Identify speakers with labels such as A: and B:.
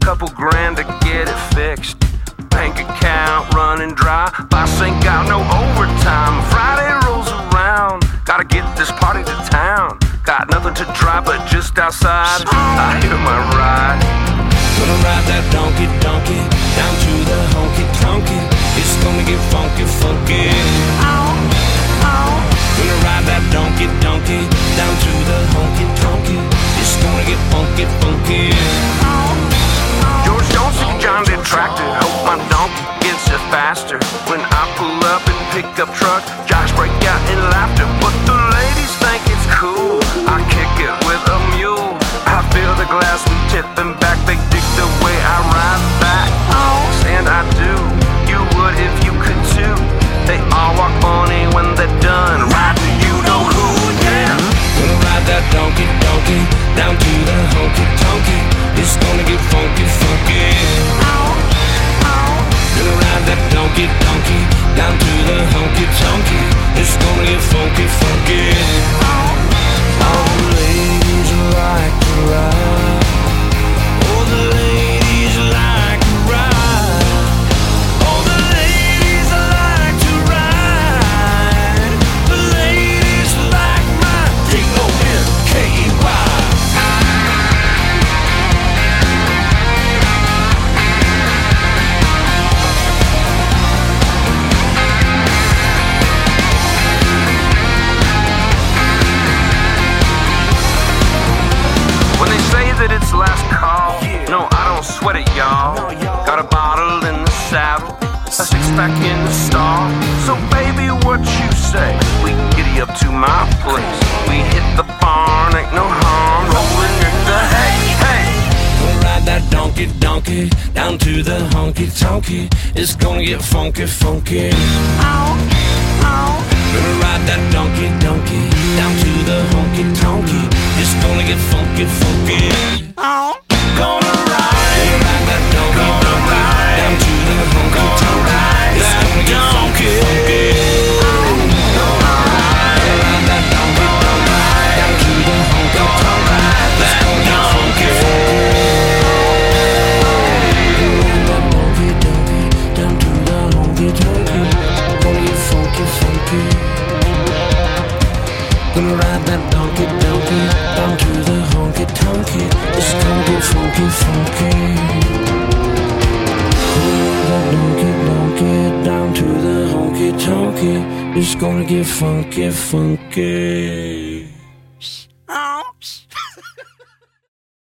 A: couple grand to get it fixed. Bank account running dry, boss ain't got no overtime. Friday rolls around, gotta get this party to town. Got nothing to try but just outside, I hear my ride.
B: Gonna ride that donkey down to the honky tonky. It's gonna get funky, funky. Gonna ride that donkey down to the honky tonky. It's gonna get funky, funky.
A: George don't see John detracted. Hope my donkey gets it faster. When I pull up and pick up truck, jocks break out in laughter. But the ladies think it's cool, I kick it with a mule. I feel the glass we tipping back. They dig the way I ride back. And I do, you would if you could too. They all walk funny when they're done riding, you know who, yeah.
B: Gonna ride that donkey down to the honky tonky. It's gonna get funky, funky. Gonna ride that donkey down to the honky tonky. It's gonna get funky, funky. All the ladies like to ride. All the ladies like to ride. All the ladies like to ride. The ladies like my D-O-N-K-E-Y.
A: That it's last call. No, I don't sweat it, y'all. Got a bottle in the saddle, a six-pack in the stall. So baby, what you say? We giddy up to my place. We hit the barn, ain't no harm rolling in the hay, hey.
B: Gonna ride that donkey down to the honky tonky. It's gonna get funky, funky. Gonna ride that donkey down to the honky tonky. It's gonna get funky, funky. Gonna ride that donkey down to the honky tonky. It's gonna get funky, funky. Gonna ride that donkey down to the honky tonky. It's gonna get funky, funky. Down to the honky tonky. Gonna get funky, funky. Gonna ride that donkey down to the honky tonky. It's gonna get funky, funky. Donkey down to the honky tonky. It's gonna get funky, funky.